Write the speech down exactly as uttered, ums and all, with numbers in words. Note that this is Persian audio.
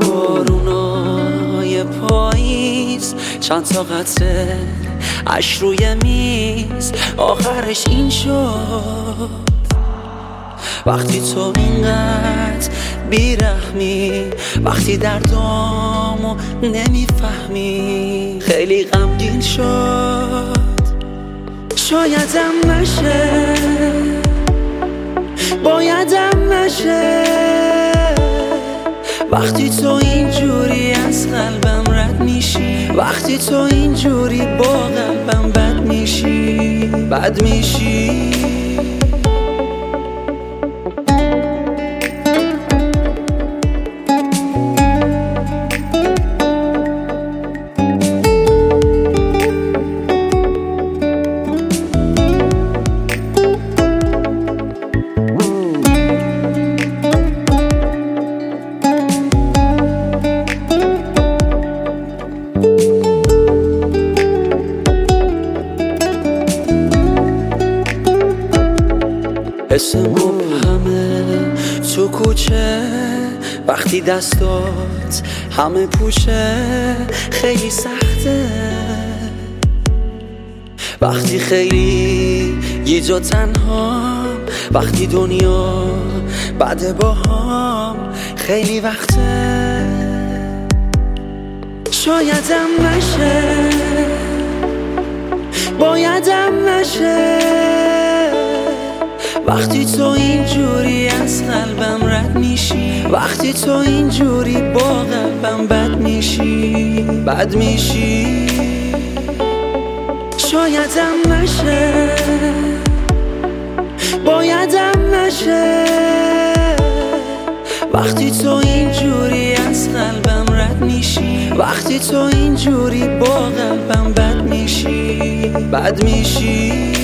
بارونای پاییز، چند تا قطره اش روی میز، آخرش این شد وقتی تو اینقدر بیرحمی، وقتی دردامو نمیفهمی. خیلی غمگین شد، شایدم نشه، بایدم نشه، وقتی تو اینجوری از قلبم رد میشی، وقتی تو اینجوری با قلبم بد میشی، بد میشی. حس مبهمه تو کوچه، وقتی دستات همه پوشه، خیلی سخته وقتی خیلی یه جا تنها، وقتی دنیا بعد با هم خیلی وقته. شایدم نشه، بایدم نشه، وقتی تو اینجوری از قلبم رد میشی، وقتی تو اینجوری با قلبم بد میشی، بد میشی. شایدم نشه، بایدم نشه، وقتی تو اینجوری از قلبم رد میشی، وقتی تو اینجوری با قلبم بد میشی، بد میشی.